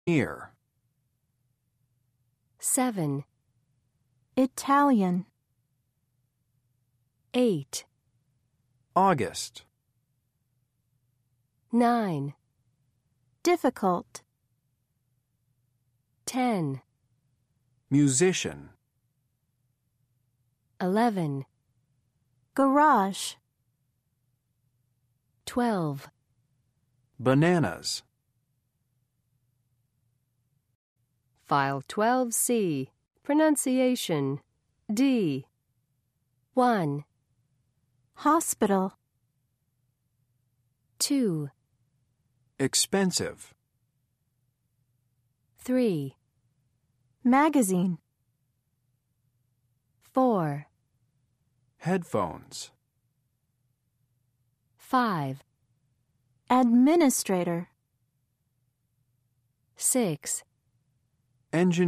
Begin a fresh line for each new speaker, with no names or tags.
Near.
7,
Italian,
8,
August.
9,
difficult,
10,
Musician.
11,
garage,
12.
Bananas.
File 12C. Pronunciation. D. 1,
hospital,
2,
Expensive.
3,
magazine,
4,
Headphones.
5,
administrator,
6,
Engineer.